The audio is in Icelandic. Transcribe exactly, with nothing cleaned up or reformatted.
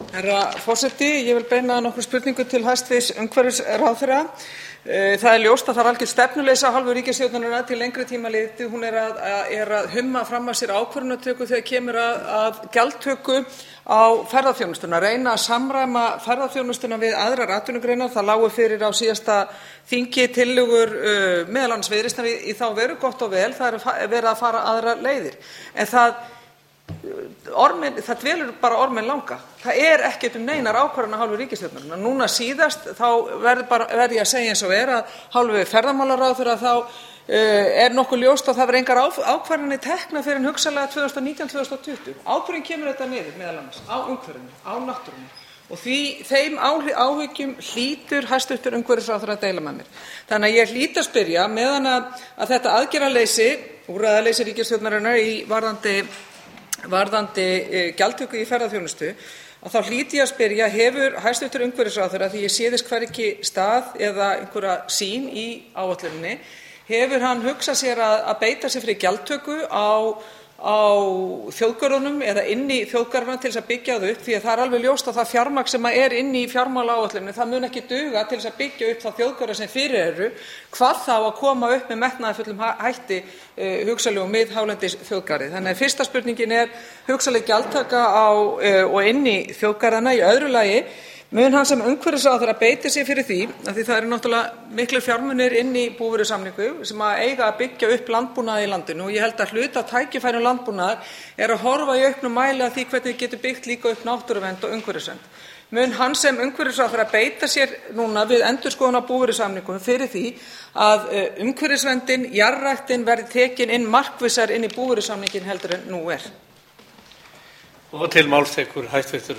Herra forseti. Ég vil beina nokkrum spurningum til hæstv. umhverfisráðherra. Það er ljóst að það er algjört stefnuleysi af hálfu ríkisstjórnarinnar til lengri tíma litið. Hún er að, er að humma fram að sér ákvörðunartöku þegar kemur að, að gjaldtöku á ferðaþjónustuna, reyna að samræma ferðaþjónustuna við aðrar atvinnugreinar. Það lágu fyrir á síðasta þingi tillögur uh, meðal annars Viðreisnar í, í þá veru, gott og vel. Það er verið að fara aðrar leiðir. En það Orminn, það dvelur bara orminn langa. Það er ekkert um neinar ákvarðanir af hálfu ríkisstjórnarinnar. Núna síðast þá verð bara verð ég að segja eins og er að hálfu ferðamálaráðherra þá uh, er nokkuð ljóst að það verður engar ákvarðanir teknar fyrr en hugsanlega tvö þúsund og nítján til tvö þúsund og tuttugu. Á hverjum kemur þetta niður meðal annars? Á umhverfinu, á náttúrunni. Og því þeim áhyggjum hlýtur hæstv. Umhverfisráðherra að deila með mér. Þannig að ég hlýt að spyrja, meðan að, að þetta aðgerðaleysi, úrræðaleysi ríkisstjórnarinnar í varðandi varðandi gjaldtöku í ferðaþjónustu, að þá hlýt ég að spyrja, hefur hæstv. Umhverfisráðherra, því ég sé þess hvergi stað eða einhverja sýn í áætluninni, hefur hann hugsað sér að, að beita sér fyrir gjaldtöku á á þjóðgörðunum eða inn í þjóðgarðana til þess að byggja það upp, því að það er alveg ljóst að það fjármagn sem er inn í fjármálaáætluninni, það mun ekki duga til þess að byggja upp þá þjóðgarða sem fyrir eru, hvað þá að koma upp með metnaðarfullum hætti uh, hugsanlegum miðhálendisþjóðgarði. Þannig að fyrsta spurningin er hugsanleg gjaldtaka á uh, og inn í þjóðgarðana. Í öðru lagi, mun hann sem umhverfisráðherra beita sér fyrir því, af því það eru náttúrulega miklir fjármunir inn í búvörusamningu sem að eiga að byggja upp landbúnað í landinu, og ég held að hluti af tækifærum landbúnaðar er að horfa í auknum mæli að því hvernig við getum byggt líka upp náttúruvernd og umhverfisvernd. Mun hann sem umhverfisráðherra beita sér núna við endurskoðun á búvörusamningum fyrir því að umhverfisverndin, jarðræktin verði tekin inn markvissar inn í búvörusamninginn heldur en nú er? Og til máls tekur hæstv.